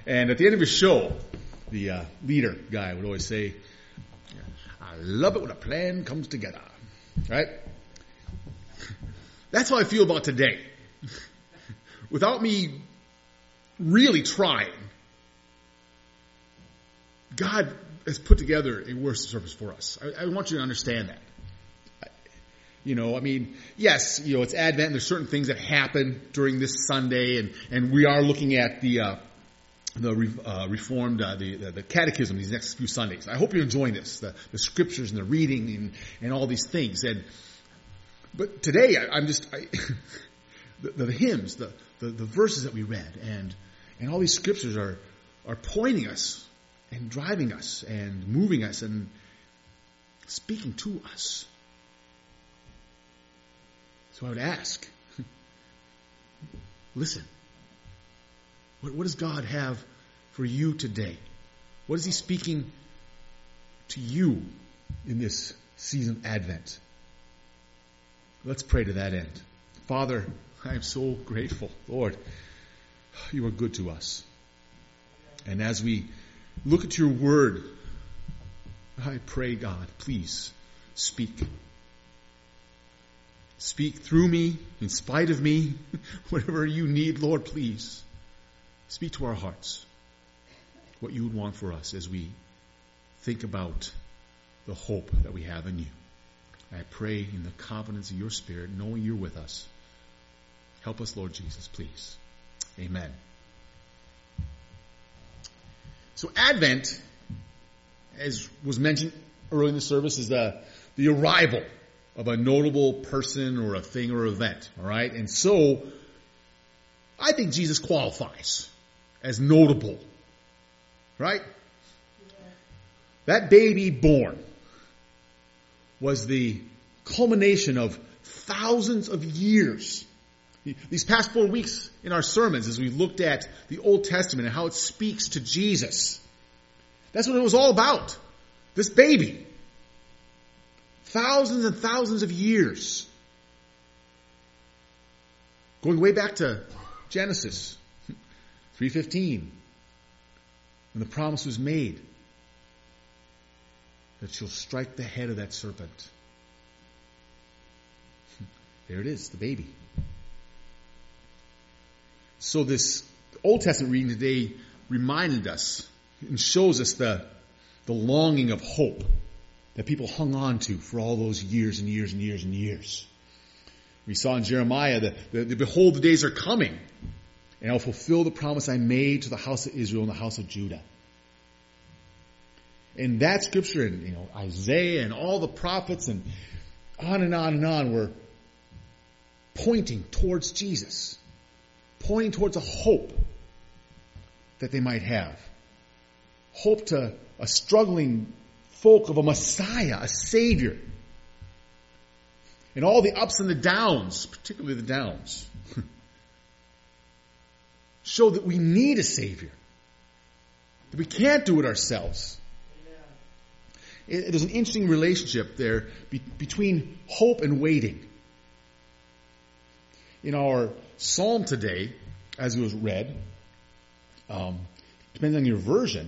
And at the end of his show, the leader guy would always say, I love it when a plan comes together. Right? That's how I feel about today. Without me really trying, God has put together a worship service for us. I want you to understand that. Yes, it's Advent, and there's certain things that happen during this Sunday, and we are looking at the Reformed, the Catechism these next few Sundays. I hope you're enjoying this, the scriptures and the reading and all these things. But today, the hymns, the verses that we read, and all these scriptures are pointing us and driving us and moving us and speaking to us. So I would ask, listen, what does God have for you today? What is He speaking to you in this season of Advent? Let's pray to that end. Father, I am so grateful. Lord, you are good to us. And as we look at your word, I pray, God, please speak. Speak through me, in spite of me, whatever you need, Lord, please. Speak to our hearts what you would want for us as we think about the hope that we have in you. I pray in the confidence of your Spirit, knowing you're with us. Help us, Lord Jesus, please. Amen. So Advent, as was mentioned early in the service, is the arrival of a notable person or a thing or event. All right? And so, I think Jesus qualifies as notable. Right? Yeah. That baby born was the culmination of thousands of years. These past 4 weeks in our sermons, as we looked at the Old Testament and how it speaks to Jesus, that's what it was all about. This baby. Thousands and thousands of years. Going way back to Genesis 3:15. When the promise was made that she'll strike the head of that serpent. There it is, the baby. So this Old Testament reading today reminded us and shows us the longing of hope that people hung on to for all those years and years and years and years. We saw in Jeremiah that behold, the days are coming, and I'll fulfill the promise I made to the house of Israel and the house of Judah. And that scripture, and Isaiah and all the prophets and on and on and on were pointing towards Jesus, pointing towards a hope that they might have. Hope to a struggling folk of a Messiah, a Savior. And all the ups and the downs, particularly the downs, show that we need a Savior. That we can't do it ourselves. There's an interesting relationship there between hope and waiting. In our psalm today, as it was read, depending on your version,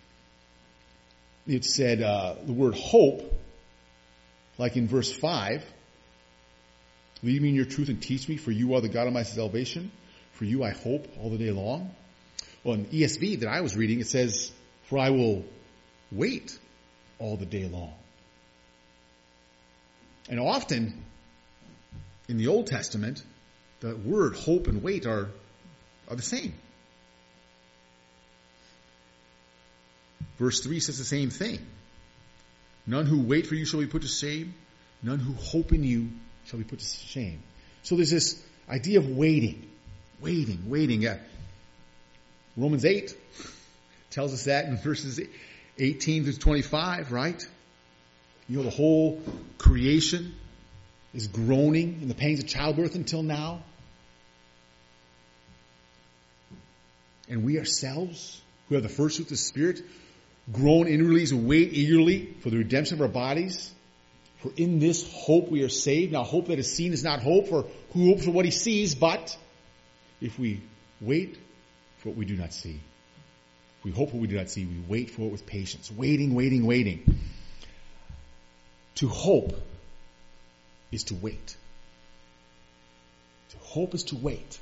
it said the word hope, like in verse 5, lead me in your truth and teach me, for you are the God of my salvation. For you I hope all the day long. Well, in ESV that I was reading, it says, for I will wait all the day long. And often, in the Old Testament, the word hope and wait are the same. Verse 3 says the same thing. None who wait for you shall be put to shame. None who hope in you shall be put to shame. So there's this idea of waiting. Romans 8 tells us that in verses 18 to 25, right? The whole creation is groaning in the pains of childbirth until now. And we ourselves, who have the first fruits of the Spirit, groan inwardly as we wait eagerly for the redemption of our bodies. For in this hope we are saved. Now hope that is seen is not hope, for who hopes for what he sees, but if we wait for what we do not see. We hope what we do not see. We wait for it with patience. Waiting, waiting, waiting. To hope is to wait. To hope is to wait.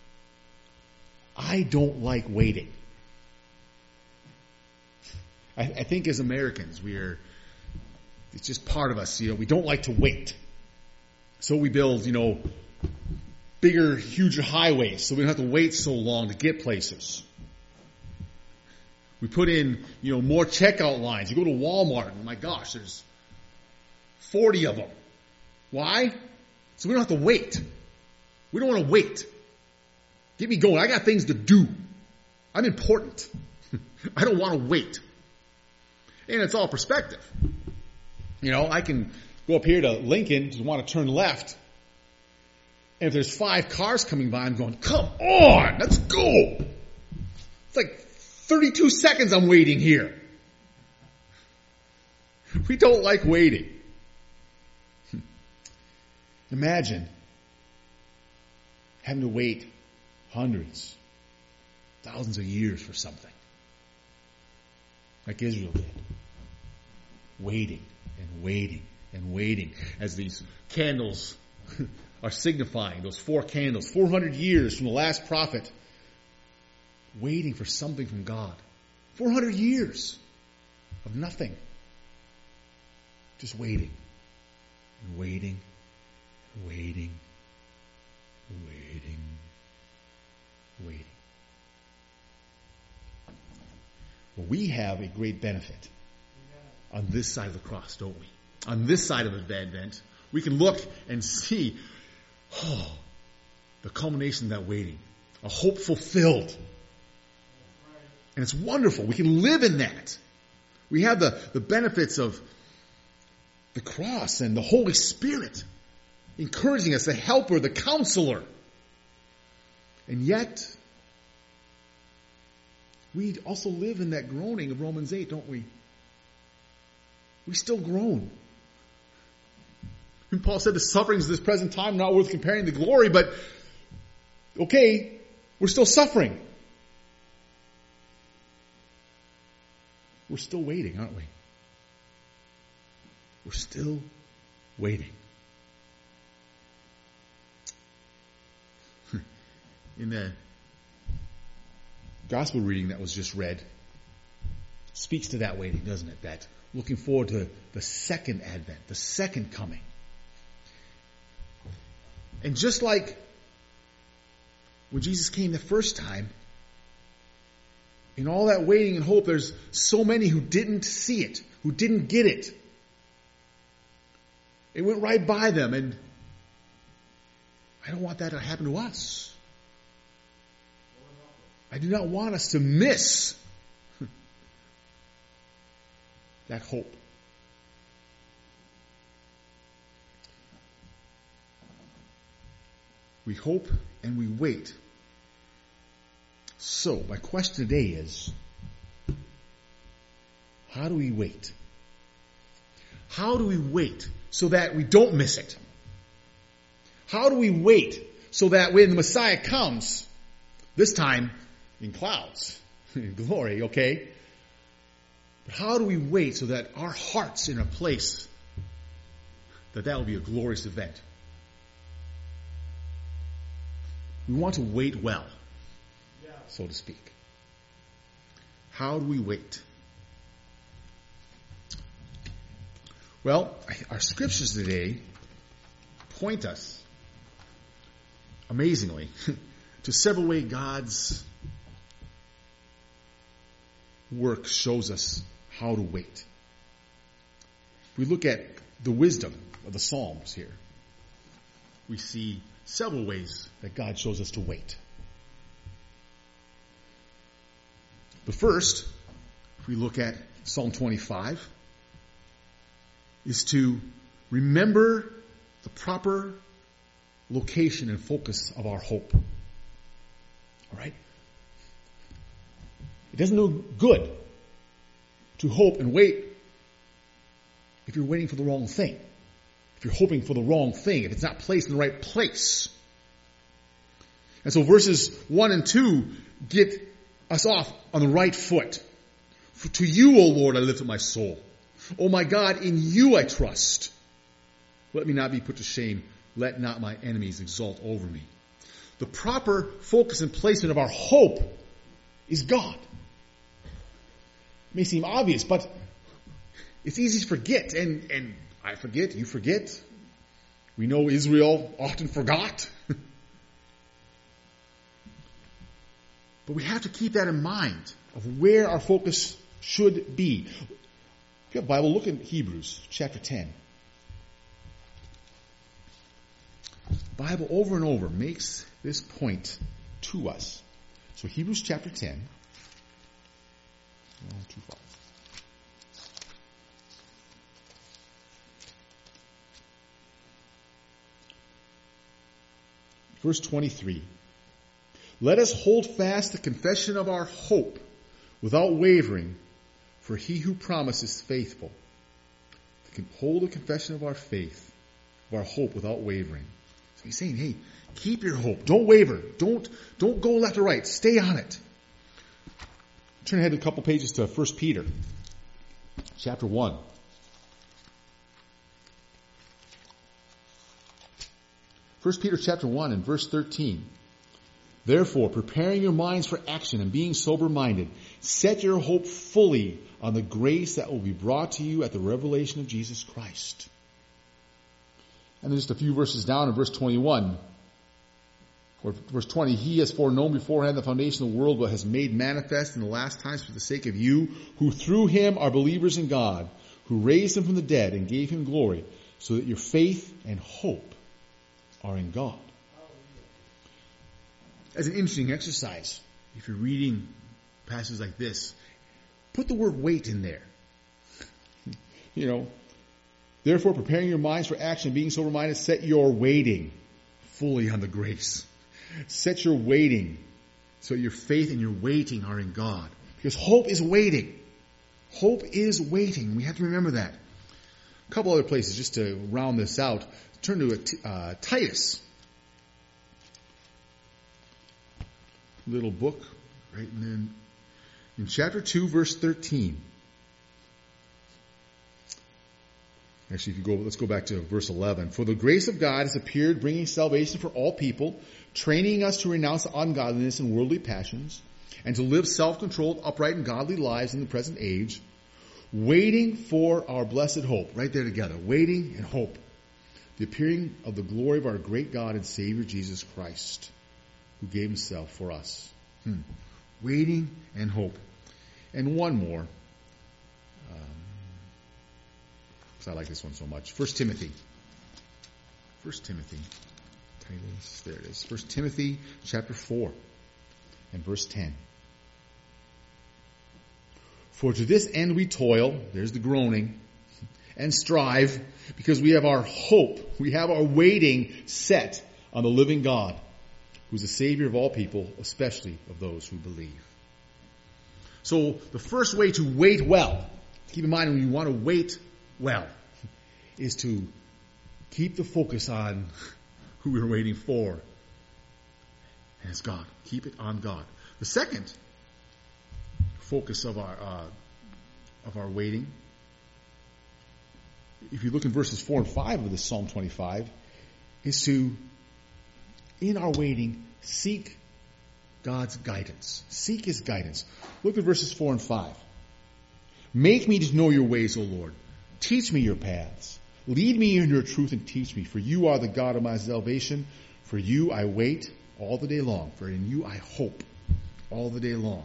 I don't like waiting. I think as Americans, it's just part of us, we don't like to wait. So we build, bigger, huger highways so we don't have to wait so long to get places. We put in, more checkout lines. You go to Walmart and my gosh, there's 40 of them. Why? So we don't have to wait. We don't want to wait. Get me going. I got things to do. I'm important. I don't want to wait. And it's all perspective. I can go up here to Lincoln to want to turn left. And if there's 5 cars coming by, I'm going, come on, let's go. It's like 32 seconds I'm waiting here. We don't like waiting. Imagine having to wait hundreds, thousands of years for something. Like Israel did. Waiting and waiting and waiting as these candles are signifying, those 4 candles, 400 years from the last prophet, waiting for something from God. 400 years of nothing. Just waiting and waiting and waiting and waiting and waiting. Well, we have a great benefit on this side of the cross, don't we? On this side of the Advent, we can look and see, the culmination of that waiting. A hope fulfilled. And it's wonderful. We can live in that. We have the benefits of the cross and the Holy Spirit encouraging us, the helper, the counselor. And yet, we also live in that groaning of Romans 8, don't we? We still groan. And Paul said the sufferings of this present time are not worth comparing to glory, but okay, we're still suffering. We're still waiting, aren't we? We're still waiting. In the gospel reading that was just read, speaks to that waiting, doesn't it? That looking forward to the second advent, the second coming. And just like when Jesus came the first time, in all that waiting and hope, there's so many who didn't see it, who didn't get it. It went right by them, and I don't want that to happen to us. I do not want us to miss that hope. We hope and we wait. So, my question today is, how do we wait? How do we wait so that we don't miss it? How do we wait so that when the Messiah comes, this time in clouds, in glory, okay? But how do we wait so that our heart's in a place that will be a glorious event? We want to wait well, so to speak. How do we wait? Well, our scriptures today point us, amazingly, to several ways God's work shows us how to wait. We look at the wisdom of the Psalms here. We see several ways that God shows us to wait. The first, if we look at Psalm 25, is to remember the proper location and focus of our hope. All right? It doesn't do good to hope and wait if you're waiting for the wrong thing. If you're hoping for the wrong thing, if it's not placed in the right place. And so verses 1 and 2 get us off on the right foot. For to you, O Lord, I lift up my soul. O my God, in you I trust. Let me not be put to shame. Let not my enemies exult over me. The proper focus and placement of our hope is God. It may seem obvious, but it's easy to forget. And I forget, you forget. We know Israel often forgot. But we have to keep that in mind of where our focus should be. If you have a Bible, look in Hebrews chapter 10. The Bible over and over makes this point to us. So Hebrews chapter 10. Too far. Verse 23. Let us hold fast the confession of our hope without wavering, for he who promises faithful. Hold the confession of our faith, of our hope without wavering. So he's saying, hey, keep your hope. Don't waver. Don't go left or right. Stay on it. Turn ahead a couple pages to 1 Peter chapter 1. 1 Peter chapter 1 and verse 13. Therefore, preparing your minds for action and being sober-minded, set your hope fully on the grace that will be brought to you at the revelation of Jesus Christ. And then just a few verses down in verse 21, or verse 20, he has foreknown beforehand the foundation of the world, but has made manifest in the last times for the sake of you, who through him are believers in God, who raised him from the dead and gave him glory, so that your faith and hope are in God. As an interesting exercise, if you're reading passages like this, put the word wait in there. Therefore, preparing your minds for action, being sober-minded, set your waiting fully on the grace. Set your waiting so your faith and your waiting are in God. Because hope is waiting. Hope is waiting. We have to remember that. A couple other places just to round this out. Turn to Titus. Little book, right? And then in chapter 2, verse 13. Actually, let's go back to verse 11. For the grace of God has appeared, bringing salvation for all people, training us to renounce ungodliness and worldly passions, and to live self-controlled, upright, and godly lives in the present age, waiting for our blessed hope. Right there together. Waiting and hope. The appearing of the glory of our great God and Savior Jesus Christ, who gave himself for us. Waiting and hope. And one more. Because I like this one so much. 1 Timothy. 1 Timothy. Titus, there it is. 1 Timothy chapter 4 and verse 10. For to this end we toil, there's the groaning, and strive, because we have our hope, we have our waiting set on the living God, who's the Savior of all people, especially of those who believe. So the first way to wait well, keep in mind when you want to wait well, is to keep the focus on who we're waiting for. And it's God. Keep it on God. The second focus of our waiting, if you look in verses 4 and 5 of this Psalm 25, is to, in our waiting, seek God's guidance. Seek his guidance. Look at verses 4 and 5. Make me to know your ways, O Lord. Teach me your paths. Lead me in your truth and teach me. For you are the God of my salvation. For you I wait all the day long. For in you I hope all the day long.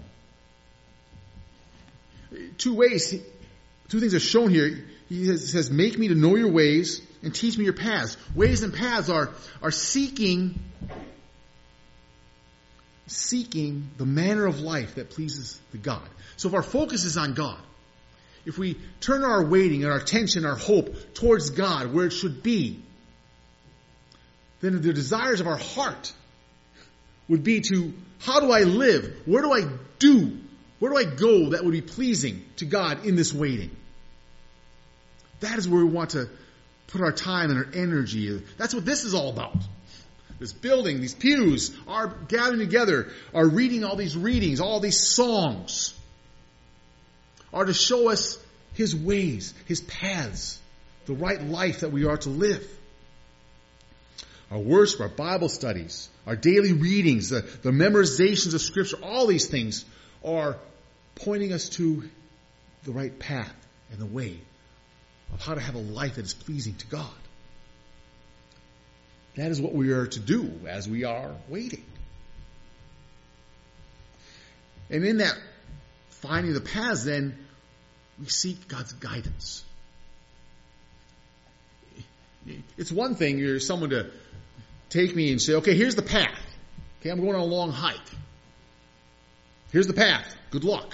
Two things are shown here. He says, make me to know your ways and teach me your paths. Ways and paths are seeking the manner of life that pleases the God. So if our focus is on God, if we turn our waiting and our attention, our hope towards God where it should be, then the desires of our heart would be to, how do I live? Where do I do? Where do I go that would be pleasing to God in this waiting? That is where we want to put our time and our energy. That's what this is all about. this building, these pews, are gathering together, are reading all these readings, all these songs, are to show us His ways, His paths, the right life that we are to live. Our worship, our Bible studies, our daily readings, the memorizations of Scripture, all these things are pointing us to the right path and the way of how to have a life that is pleasing to God. That is what we are to do as we are waiting. And in that finding the paths, then, we seek God's guidance. It's one thing for someone to take me and say, okay, here's the path. Okay, I'm going on a long hike. Here's the path. Good luck.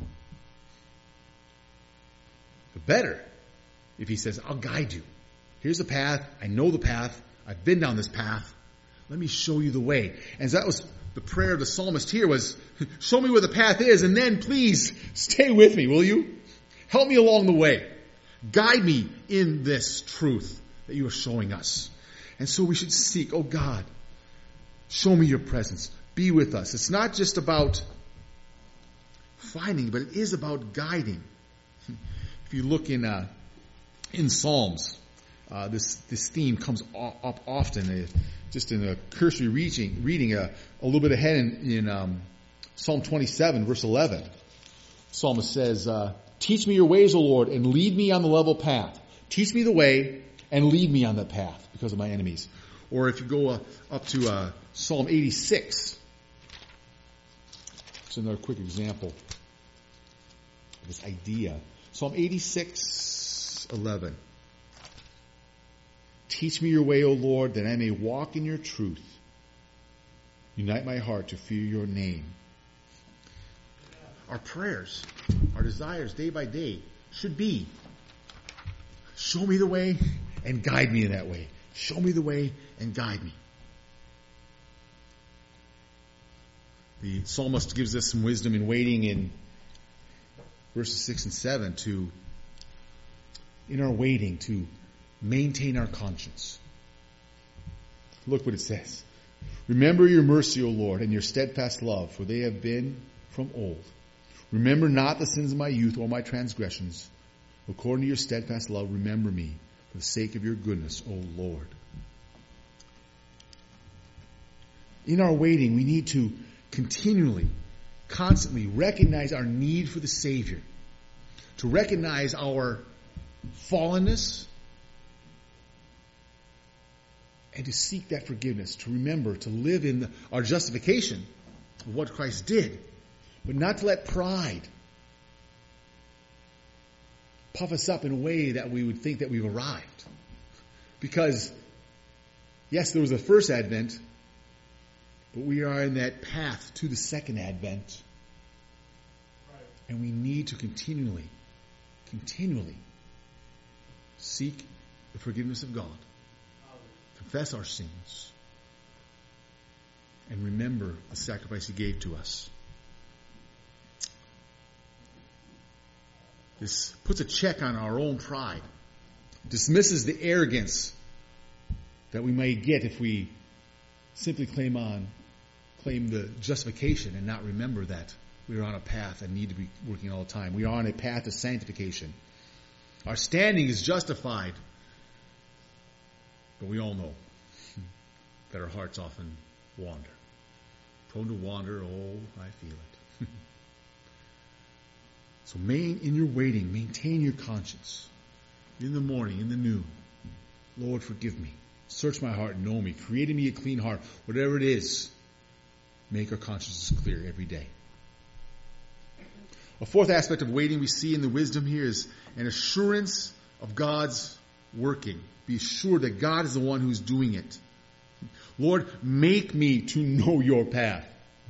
But better if He says, I'll guide you. Here's the path. I know the path. I've been down this path. Let me show you the way. And that was the prayer of the psalmist here was, show me where the path is, and then please stay with me, will you? Help me along the way. Guide me in this truth that you are showing us. And so we should seek, oh God, show me your presence. Be with us. It's not just about finding, but it is about guiding. If you look in Psalms, this theme comes up often. Just in a cursory reading a little bit ahead in Psalm 27, verse 11. The psalmist says, teach me your ways, O Lord, and lead me on the level path. Teach me the way and lead me on that path because of my enemies. Or if you go up to Psalm 86, it's another quick example of this idea. Psalm 86:11. Teach me your way, O Lord, that I may walk in your truth. Unite my heart to fear your name. Our prayers, our desires day by day should be, show me the way and guide me in that way. Show me the way and guide me. The psalmist gives us some wisdom in waiting in verses 6 and 7 in our waiting, to maintain our conscience. Look what it says. Remember your mercy, O Lord, and your steadfast love, for they have been from old. Remember not the sins of my youth or my transgressions. According to your steadfast love, remember me for the sake of your goodness, O Lord. In our waiting, we need to continually, constantly recognize our need for the Savior, to recognize our fallenness, and to seek that forgiveness, to remember, to live in our justification of what Christ did, but not to let pride puff us up in a way that we would think that we've arrived. Because, yes, there was a first advent, but we are in that path to the second advent. And we need to continually seek the forgiveness of God, confess our sins, and remember the sacrifice He gave to us. This puts a check on our own pride, dismisses the arrogance that we may get if we simply claim the justification and not remember that we are on a path and need to be working all the time. We are on a path of sanctification. Our standing is justified, but we all know that our hearts often wander. Prone to wander, oh, I feel it. So in your waiting, maintain your conscience. In the morning, in the noon, Lord, forgive me. Search my heart, know me. Create in me a clean heart. Whatever it is, make our consciences clear every day. A fourth aspect of waiting we see in the wisdom here is an assurance of God's working. Be sure that God is the one who's doing it. Lord, make me to know your path.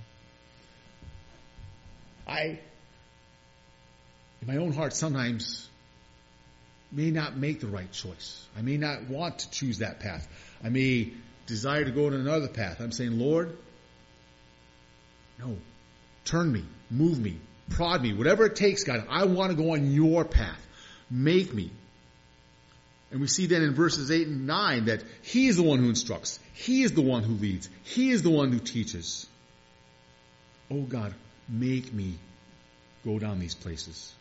I, in my own heart, sometimes may not make the right choice. I may not want to choose that path. I may desire to go on another path. I'm saying, Lord, no, turn me, move me, prod me, whatever it takes, God. I want to go on your path. Make me. And we see then in verses 8 and 9 that He is the one who instructs. He is the one who leads. He is the one who teaches. Oh God, make me go down these places.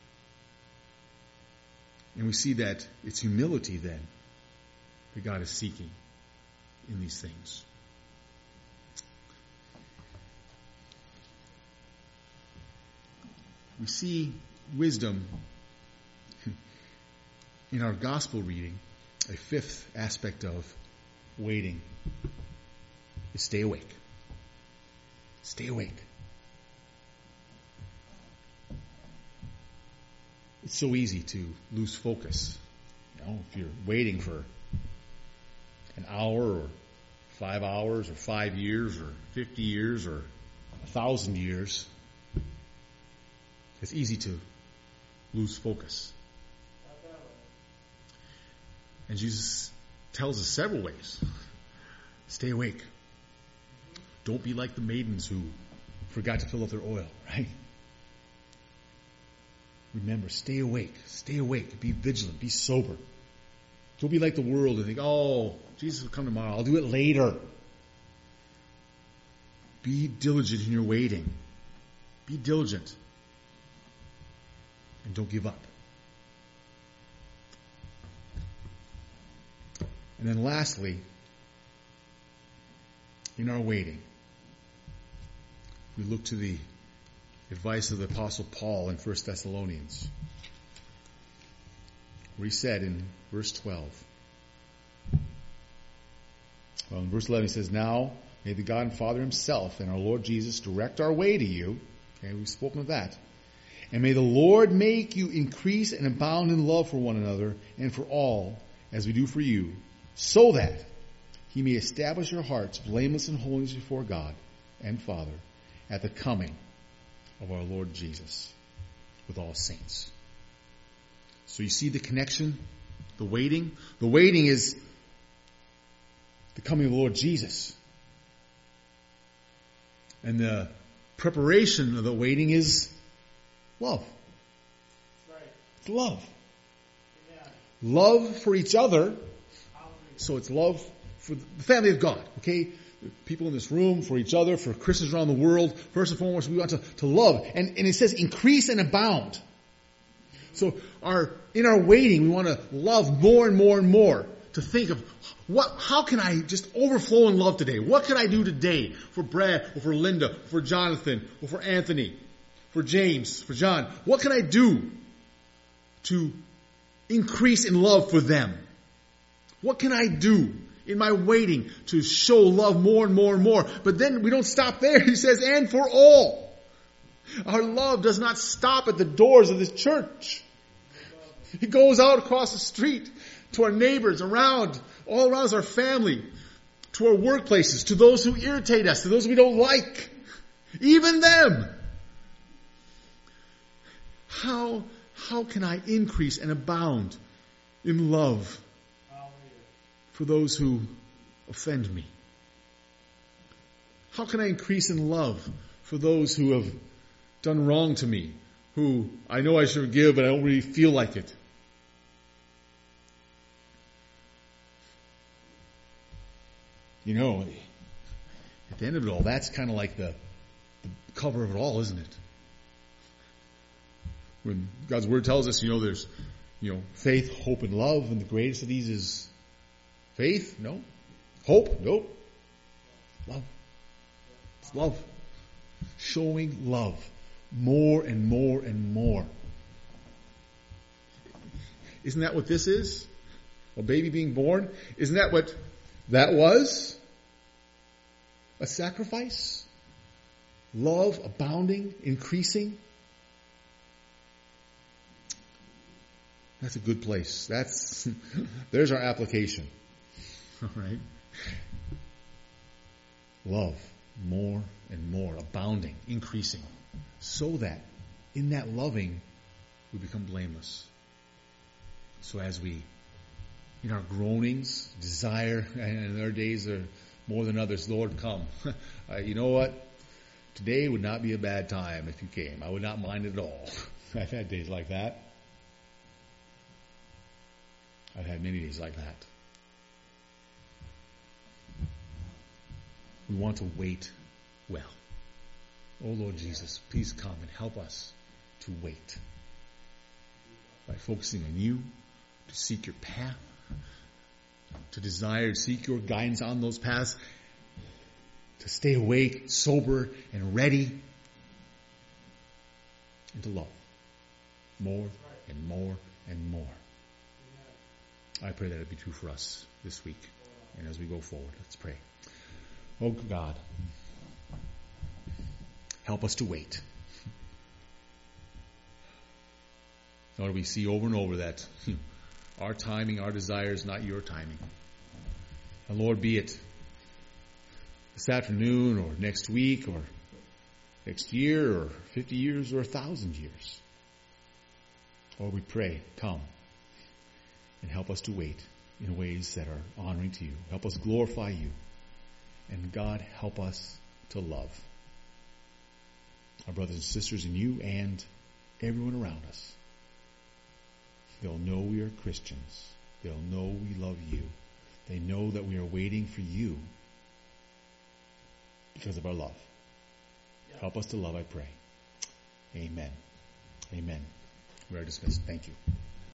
And we see that it's humility then that God is seeking in these things. We see wisdom in our gospel reading. A fifth aspect of waiting is stay awake. Stay awake. It's so easy to lose focus. If you're waiting for an hour or 5 hours or 5 years or 50 years or 1,000 years, it's easy to lose focus. And Jesus tells us several ways. Stay awake. Don't be like the maidens who forgot to fill up their oil, right? Remember, stay awake. Stay awake. Be vigilant. Be sober. Don't be like the world and think, oh, Jesus will come tomorrow. I'll do it later. Be diligent in your waiting. Be diligent. And don't give up. And then lastly, in our waiting, we look to the advice of the Apostle Paul in 1 Thessalonians, where he said in verse 12, well, in verse 11 he says, now may the God and Father Himself and our Lord Jesus direct our way to you. Okay, we've spoken of that. And may the Lord make you increase and abound in love for one another and for all, as we do for you, so that He may establish your hearts blameless in holiness before God and Father at the coming of our Lord Jesus with all saints. So you see the connection, the waiting. The waiting is the coming of the Lord Jesus. And the preparation of the waiting is love. It's love. Love for each other. So it's love for the family of God, okay? People in this room, for each other, for Christians around the world. First and foremost, we want to love. And it says increase and abound. So in our waiting, we want to love more and more and more. To think of how can I just overflow in love today? What can I do today for Brad, or for Linda, or for Jonathan, or for Anthony, for James, for John? What can I do to increase in love for them? What can I do in my waiting to show love more and more and more? But then we don't stop there. He says, and for all. Our love does not stop at the doors of this church. It goes out across the street to our neighbors around, all around our family, to our workplaces, to those who irritate us, to those we don't like, even them. How can I increase and abound in love for those who offend me? How can I increase in love for those who have done wrong to me, who I know I should forgive, but I don't really feel like it? You know, at the end of it all, that's kind of like the cover of it all, isn't it? When God's Word tells us, there's, faith, hope, and love, and the greatest of these is faith? No. Hope? Nope. Love. It's love. Showing love. More and more and more. Isn't that what this is? A baby being born? Isn't that what that was? A sacrifice? Love abounding, increasing? That's a good place. There's our application. All right. Love more and more, abounding, increasing, so that in that loving we become blameless. So as we, in our groanings, desire, and our days are more than others, Lord, come. You know what? Today would not be a bad time if you came. I would not mind it at all. I've had days like that. I've had many days like that. We want to wait well. Oh Lord Jesus, please come and help us to wait by focusing on you, to seek your path, to desire to seek your guidance on those paths, to stay awake, sober, and ready, and to love more and more and more. I pray that it be true for us this week and as we go forward. Let's pray. Oh God, help us to wait. Lord, we see over and over that our timing, our desire is not your timing. And Lord, be it this afternoon or next week or next year or 50 years or 1,000 years. Lord, we pray, come and help us to wait in ways that are honoring to you. Help us glorify you. And God, help us to love our brothers and sisters in you and everyone around us. They'll know we are Christians. They'll know we love you. They know that we are waiting for you because of our love. Help us to love, I pray. Amen. Amen. We are dismissed. Thank you.